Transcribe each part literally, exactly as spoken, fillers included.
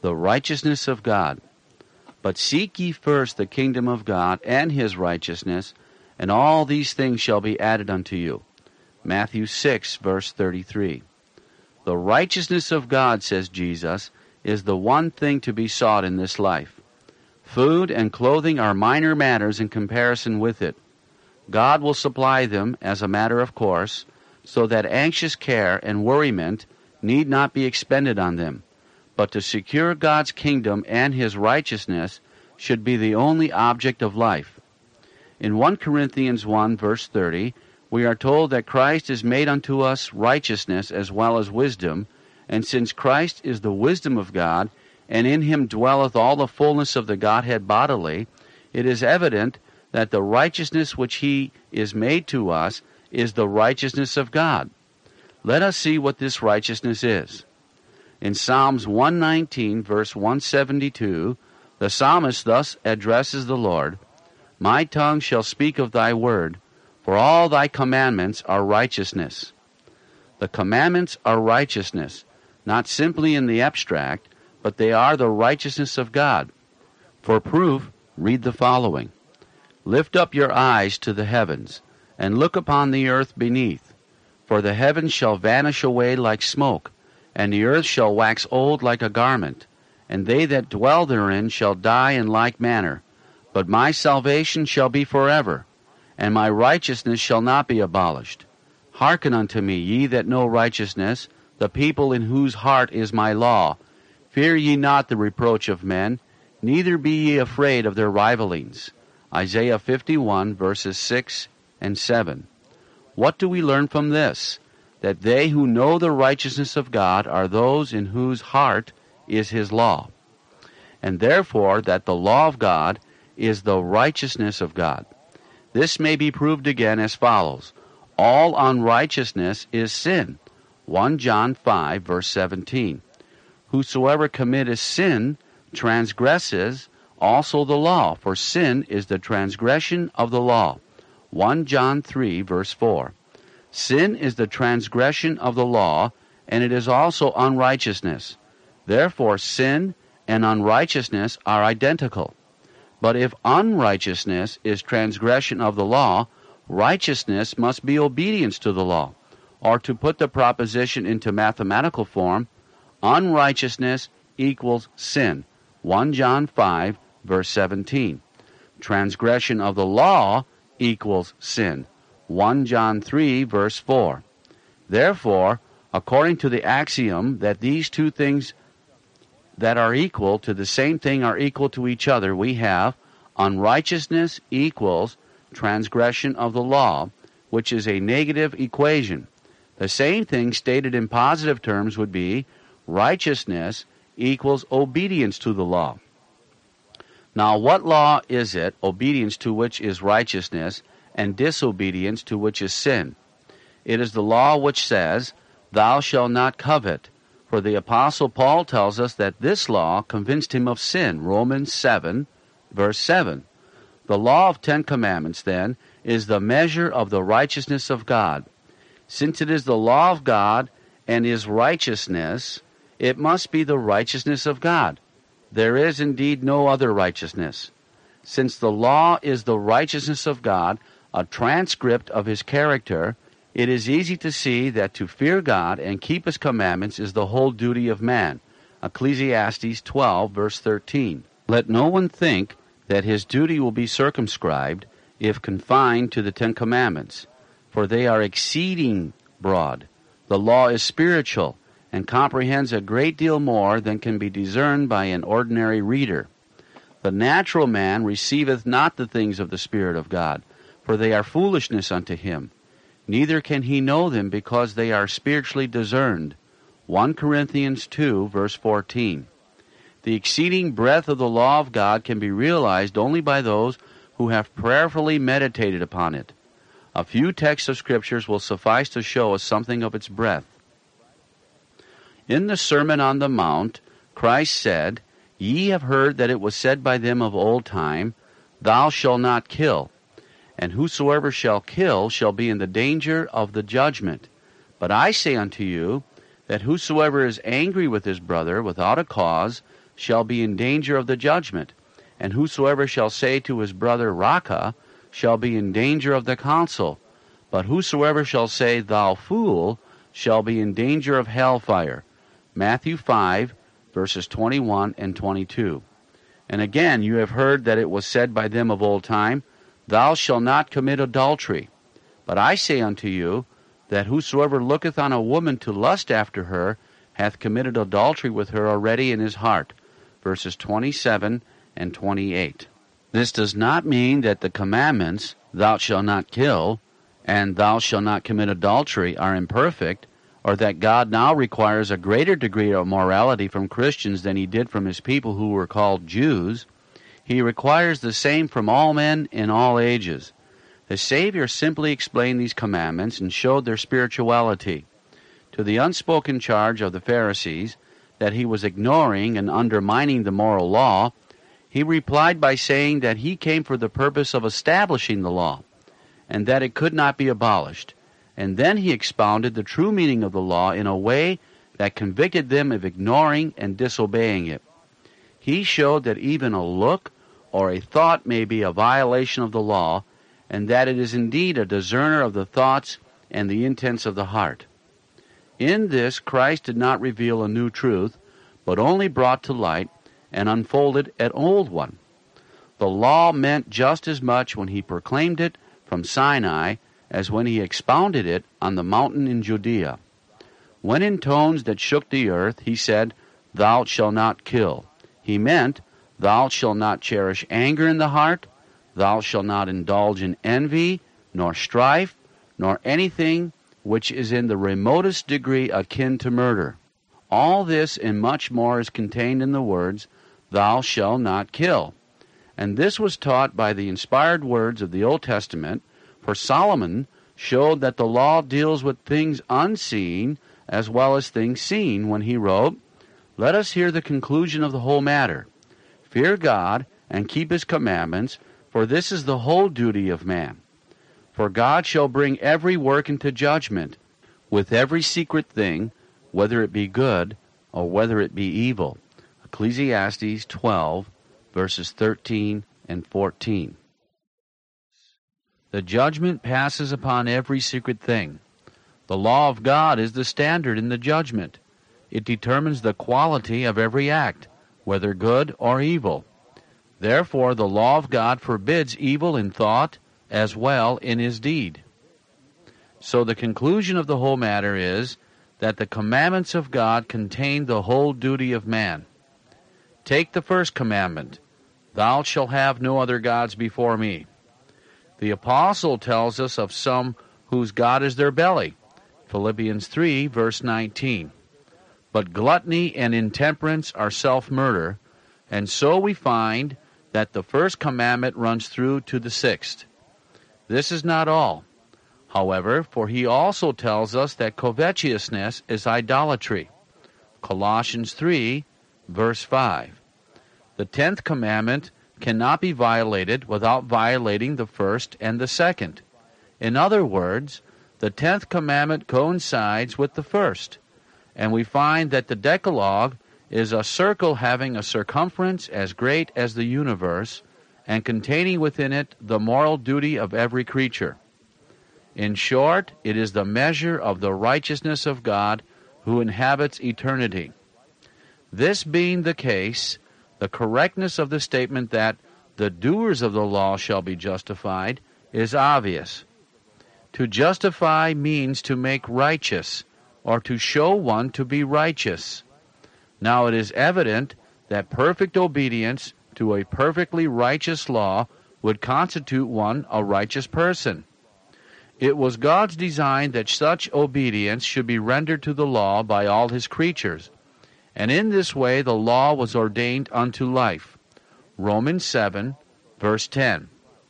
the righteousness of God. But seek ye first the kingdom of God and his righteousness, and all these things shall be added unto you. Matthew six, verse thirty-three. The righteousness of God, says Jesus, is the one thing to be sought in this life. Food and clothing are minor matters in comparison with it. God will supply them as a matter of course, so that anxious care and worriment need not be expended on them. But to secure God's kingdom and his righteousness should be the only object of life. In First Corinthians one, verse thirty, we are told that Christ is made unto us righteousness as well as wisdom, and since Christ is the wisdom of God, and in him dwelleth all the fullness of the Godhead bodily, it is evident that the righteousness which he is made to us is the righteousness of God. Let us see what this righteousness is. In Psalms one nineteen, verse one seventy-two, the psalmist thus addresses the Lord, My tongue shall speak of thy word, for all thy commandments are righteousness. The commandments are righteousness, not simply in the abstract, but they are the righteousness of God. For proof, read the following. Lift up your eyes to the heavens, and look upon the earth beneath. For the heavens shall vanish away like smoke, and the earth shall wax old like a garment, and they that dwell therein shall die in like manner. But my salvation shall be forever, and my righteousness shall not be abolished. Hearken unto me, ye that know righteousness, the people in whose heart is my law. Fear ye not the reproach of men, neither be ye afraid of their rivalings. Isaiah fifty-one, verses six and seven. What do we learn from this? That they who know the righteousness of God are those in whose heart is his law, and therefore that the law of God is the righteousness of God. This may be proved again as follows. All unrighteousness is sin. First John five, verse seventeen. Whosoever committeth sin transgresses also the law, for sin is the transgression of the law. First John three, verse four. Sin is the transgression of the law, and it is also unrighteousness. Therefore sin and unrighteousness are identical. But if unrighteousness is transgression of the law, righteousness must be obedience to the law. Or to put the proposition into mathematical form, unrighteousness equals sin. First John five, verse seventeen. Transgression of the law equals sin. First John three, verse four. Therefore, according to the axiom that these two things that are equal to the same thing are equal to each other, we have unrighteousness equals transgression of the law, which is a negative equation. The same thing stated in positive terms would be righteousness equals obedience to the law. Now, what law is it, obedience to which is righteousness, and disobedience to which is sin? It is the law which says, Thou shalt not covet. For the Apostle Paul tells us that this law convinced him of sin, Romans seven, verse seven. The law of Ten Commandments, then, is the measure of the righteousness of God. Since it is the law of God and is righteousness, it must be the righteousness of God. There is indeed no other righteousness. Since the law is the righteousness of God, a transcript of his character, it is easy to see that to fear God and keep his commandments is the whole duty of man. Ecclesiastes twelve, verse thirteen. Let no one think that his duty will be circumscribed if confined to the Ten Commandments, for they are exceeding broad. The law is spiritual and comprehends a great deal more than can be discerned by an ordinary reader. The natural man receiveth not the things of the Spirit of God, for they are foolishness unto him. Neither can he know them, because they are spiritually discerned. First Corinthians two, verse fourteen. The exceeding breadth of the law of God can be realized only by those who have prayerfully meditated upon it. A few texts of Scriptures will suffice to show us something of its breadth. In the Sermon on the Mount, Christ said, Ye have heard that it was said by them of old time, Thou shalt not kill. And whosoever shall kill shall be in the danger of the judgment. But I say unto you, that whosoever is angry with his brother without a cause shall be in danger of the judgment, and whosoever shall say to his brother, Raca, shall be in danger of the council. But whosoever shall say, Thou fool, shall be in danger of hellfire. Matthew five, verses twenty-one and twenty-two. And again, you have heard that it was said by them of old time, Thou shalt not commit adultery. But I say unto you, that whosoever looketh on a woman to lust after her, hath committed adultery with her already in his heart. Verses twenty-seven and twenty-eight. This does not mean that the commandments, Thou shalt not kill, and Thou shalt not commit adultery, are imperfect, or that God now requires a greater degree of morality from Christians than he did from his people who were called Jews. He requires the same from all men in all ages. The Savior simply explained these commandments and showed their spirituality. To the unspoken charge of the Pharisees that he was ignoring and undermining the moral law, he replied by saying that he came for the purpose of establishing the law, and that it could not be abolished. And then he expounded the true meaning of the law in a way that convicted them of ignoring and disobeying it. He showed that even a look or a thought may be a violation of the law, and that it is indeed a discerner of the thoughts and the intents of the heart. In this, Christ did not reveal a new truth, but only brought to light and unfolded an old one. The law meant just as much when he proclaimed it from Sinai as when he expounded it on the mountain in Judea. When in tones that shook the earth he said, Thou shalt not kill, he meant, Thou shalt not cherish anger in the heart, Thou shalt not indulge in envy, nor strife, nor anything which is in the remotest degree akin to murder. All this and much more is contained in the words, Thou shalt not kill. And this was taught by the inspired words of the Old Testament, for Solomon showed that the law deals with things unseen as well as things seen when he wrote, Let us hear the conclusion of the whole matter. Fear God and keep his commandments, for this is the whole duty of man. For God shall bring every work into judgment, with every secret thing, whether it be good or whether it be evil. Ecclesiastes twelve, verses thirteen and fourteen. The judgment passes upon every secret thing. The law of God is the standard in the judgment. It determines the quality of every act, whether good or evil. Therefore, the law of God forbids evil in thought as well in his deed. So the conclusion of the whole matter is that the commandments of God contain the whole duty of man. Take the first commandment, Thou shalt have no other gods before me. The apostle tells us of some whose God is their belly, Philippians three, verse nineteen. But gluttony and intemperance are self-murder, and so we find that the first commandment runs through to the sixth. This is not all, however, for he also tells us that covetousness is idolatry. Colossians three, verse five. The tenth commandment cannot be violated without violating the first and the second. In other words, the tenth commandment coincides with the first, and we find that the Decalogue is a circle having a circumference as great as the universe, and containing within it the moral duty of every creature. In short, it is the measure of the righteousness of God who inhabits eternity. This being the case, the correctness of the statement that the doers of the law shall be justified is obvious. To justify means to make righteous, or to show one to be righteous. Now it is evident that perfect obedience to a perfectly righteous law would constitute one a righteous person. It was God's design that such obedience should be rendered to the law by all his creatures, and in this way the law was ordained unto life. Romans seven, verse ten.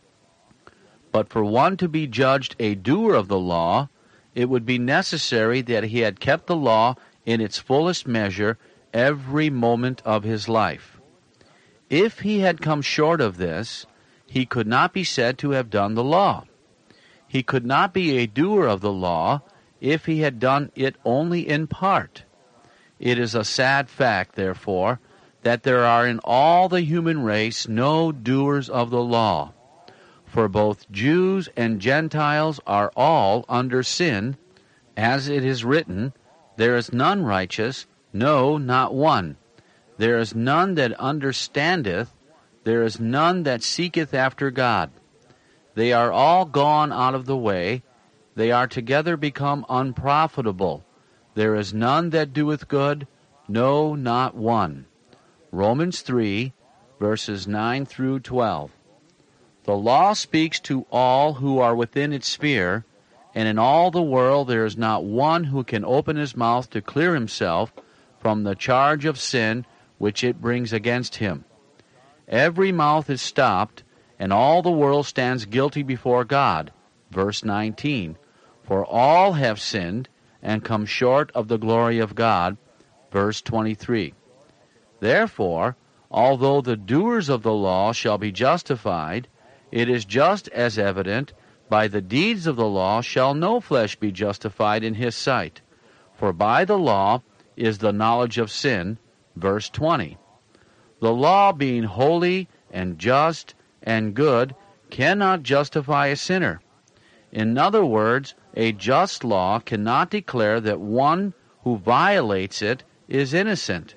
But for one to be judged a doer of the law, it would be necessary that he had kept the law in its fullest measure every moment of his life. If he had come short of this, he could not be said to have done the law. He could not be a doer of the law if he had done it only in part. It is a sad fact, therefore, that there are in all the human race no doers of the law. For both Jews and Gentiles are all under sin, as it is written, There is none righteous, no, not one. There is none that understandeth, there is none that seeketh after God. They are all gone out of the way, they are together become unprofitable. There is none that doeth good, no, not one. Romans three, verses nine through twelve. The law speaks to all who are within its sphere, and in all the world there is not one who can open his mouth to clear himself from the charge of sin which it brings against him. Every mouth is stopped, and all the world stands guilty before God. Verse nineteen. For all have sinned, and come short of the glory of God. Verse twenty-three. Therefore, although the doers of the law shall be justified, it is just as evident, by the deeds of the law shall no flesh be justified in his sight. For by the law is the knowledge of sin. Verse twenty. The law, being holy and just and good, cannot justify a sinner. In other words, a just law cannot declare that one who violates it is innocent.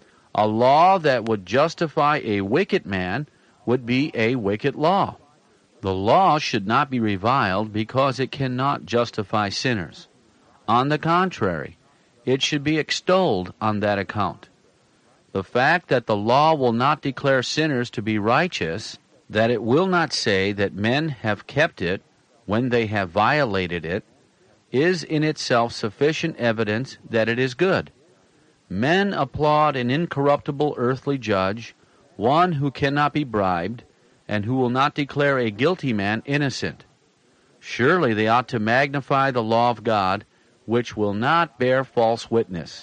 A law that would justify a wicked man would be a wicked law. The law should not be reviled because it cannot justify sinners. On the contrary, it should be extolled on that account. The fact that the law will not declare sinners to be righteous, that it will not say that men have kept it when they have violated it, is in itself sufficient evidence that it is good. Men applaud an incorruptible earthly judge, one who cannot be bribed, and who will not declare a guilty man innocent. Surely they ought to magnify the law of God, which will not bear false witness.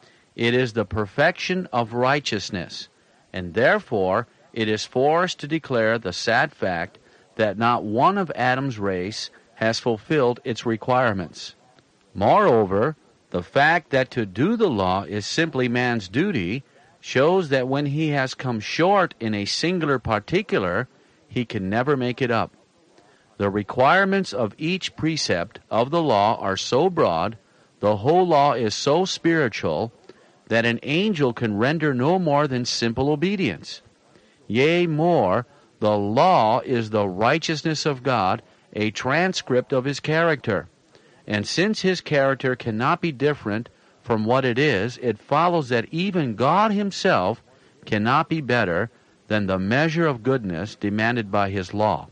It is the perfection of righteousness, and therefore it is for us to declare the sad fact that not one of Adam's race has fulfilled its requirements. Moreover, the fact that to do the law is simply man's duty shows that when he has come short in a singular particular, he can never make it up. The requirements of each precept of the law are so broad, the whole law is so spiritual, that an angel can render no more than simple obedience. Yea, more, the law is the righteousness of God, a transcript of his character. And since his character cannot be different from what it is, it follows that even God himself cannot be better than the measure of goodness demanded by his law.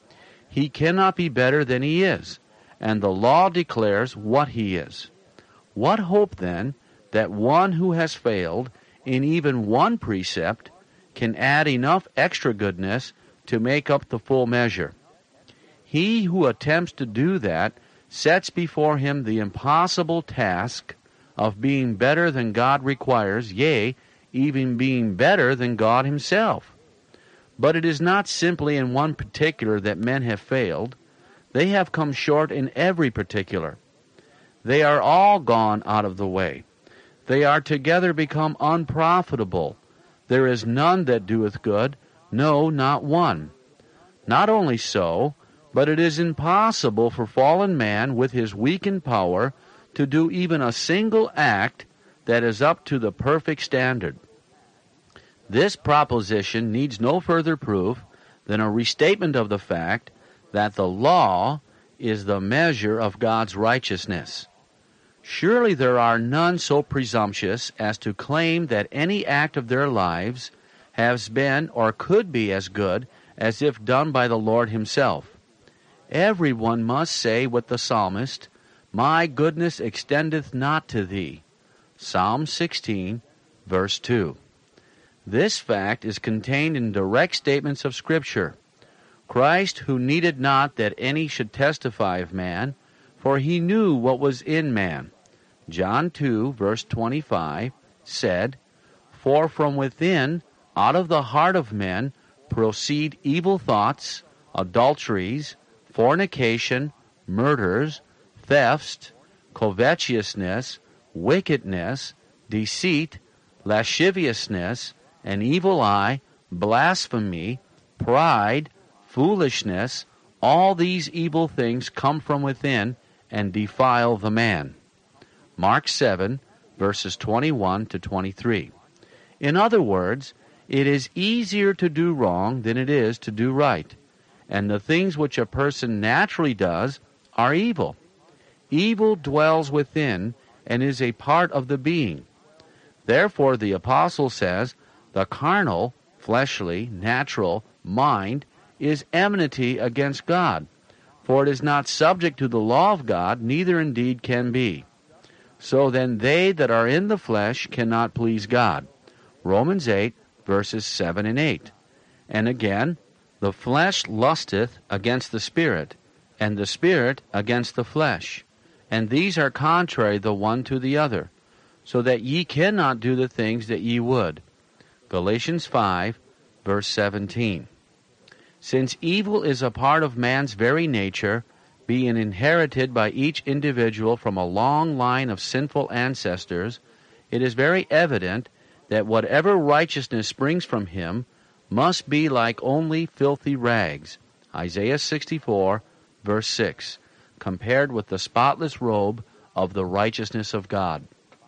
He cannot be better than he is, and the law declares what he is. What hope, then, that one who has failed in even one precept can add enough extra goodness to make up the full measure? He who attempts to do that sets before him the impossible task of being better than God requires, yea, even being better than God himself. But it is not simply in one particular that men have failed. They have come short in every particular. They are all gone out of the way. They are together become unprofitable. There is none that doeth good, no, not one. Not only so, but it is impossible for fallen man with his weakened power to do even a single act that is up to the perfect standard. This proposition needs no further proof than a restatement of the fact that the law is the measure of God's righteousness. Surely there are none so presumptuous as to claim that any act of their lives has been or could be as good as if done by the Lord himself. Everyone must say with the psalmist, "My goodness extendeth not to thee." Psalm sixteen, verse two. This fact is contained in direct statements of Scripture. Christ, who needed not that any should testify of man, for he knew what was in man, John two, verse twenty-five, said, "For from within, out of the heart of men, proceed evil thoughts, adulteries, fornication, murders, thefts, covetousness, wickedness, deceit, lasciviousness, an evil eye, blasphemy, pride, foolishness, all these evil things come from within and defile the man. Mark seven, verses twenty-one to twenty-three. In other words, it is easier to do wrong than it is to do right, and the things which a person naturally does are evil. Evil dwells within and is a part of the being. Therefore the apostle says, the carnal, fleshly, natural mind is enmity against God, for it is not subject to the law of God, neither indeed can be. So then they that are in the flesh cannot please God. Romans eight, verses seven and eight. And again, the flesh lusteth against the Spirit, and the Spirit against the flesh. And these are contrary the one to the other, so that ye cannot do the things that ye would. Galatians five, verse seventeen. Since evil is a part of man's very nature, being inherited by each individual from a long line of sinful ancestors, it is very evident that whatever righteousness springs from him must be like only filthy rags. Isaiah sixty-four, verse six, compared with the spotless robe of the righteousness of God.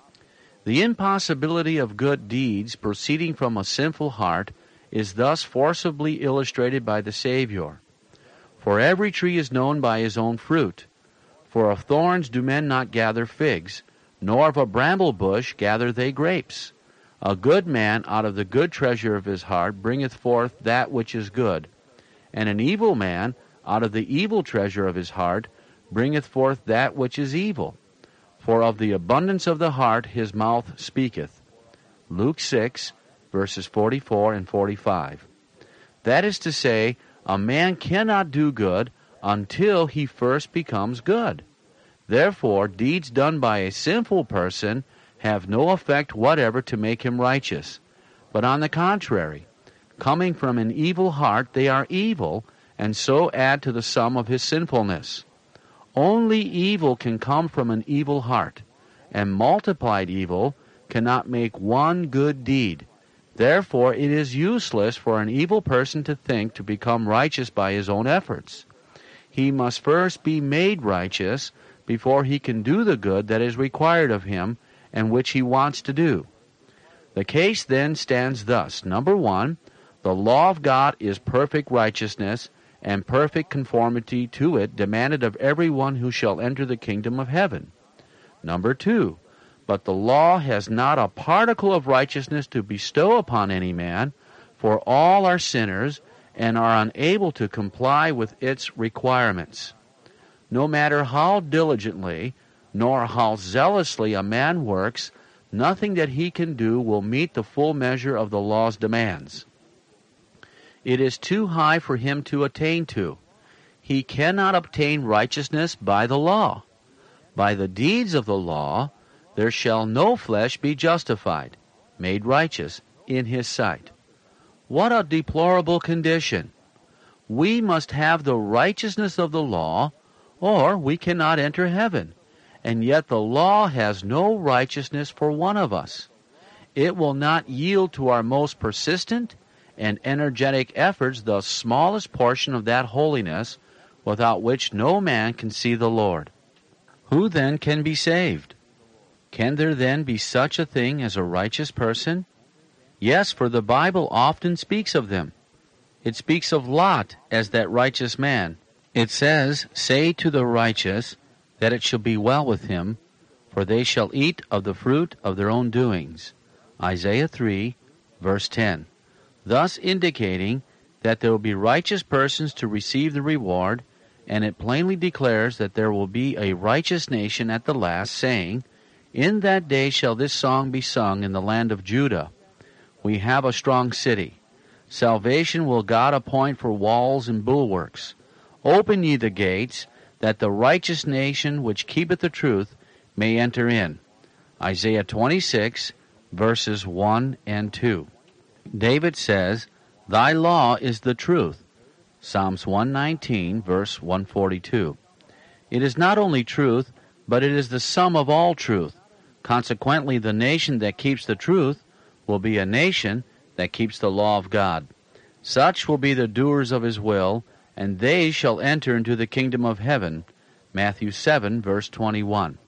The impossibility of good deeds proceeding from a sinful heart is thus forcibly illustrated by the Savior. For every tree is known by his own fruit. For of thorns do men not gather figs, nor of a bramble bush gather they grapes. A good man out of the good treasure of his heart bringeth forth that which is good, and an evil man out of the evil treasure of his heart bringeth forth that which is evil. For of the abundance of the heart his mouth speaketh. Luke six, verses forty-four and forty-five. That is to say, a man cannot do good until he first becomes good. Therefore, deeds done by a sinful person have no effect whatever to make him righteous. But on the contrary, coming from an evil heart, they are evil, and so add to the sum of his sinfulness. Only evil can come from an evil heart, and multiplied evil cannot make one good deed. Therefore, it is useless for an evil person to think to become righteous by his own efforts. He must first be made righteous before he can do the good that is required of him and which he wants to do. The case then stands thus. Number one, the law of God is perfect righteousness, and perfect conformity to it demanded of every one who shall enter the kingdom of heaven. Number two, but the law has not a particle of righteousness to bestow upon any man, for all are sinners and are unable to comply with its requirements. No matter how diligently nor how zealously a man works, nothing that he can do will meet the full measure of the law's demands. It is too high for him to attain to. He cannot obtain righteousness by the law. By the deeds of the law, there shall no flesh be justified, made righteous in his sight. What a deplorable condition! We must have the righteousness of the law, or we cannot enter heaven. And yet the law has no righteousness for one of us. It will not yield to our most persistent and energetic efforts the smallest portion of that holiness without which no man can see the Lord. Who then can be saved? Can there then be such a thing as a righteous person? Yes, for the Bible often speaks of them. It speaks of Lot as that righteous man. It says, "Say to the righteous that it shall be well with him, for they shall eat of the fruit of their own doings." Isaiah three, verse ten. Thus indicating that there will be righteous persons to receive the reward, and it plainly declares that there will be a righteous nation at the last, saying, "In that day shall this song be sung in the land of Judah. We have a strong city. Salvation will God appoint for walls and bulwarks. Open ye the gates, that the righteous nation which keepeth the truth may enter in." Isaiah twenty-six, verses one and two. David says, "Thy law is the truth." Psalms one nineteen, verse one forty-two. It is not only truth, but it is the sum of all truth. Consequently, the nation that keeps the truth will be a nation that keeps the law of God. Such will be the doers of his will, and they shall enter into the kingdom of heaven. Matthew seven, verse twenty-one.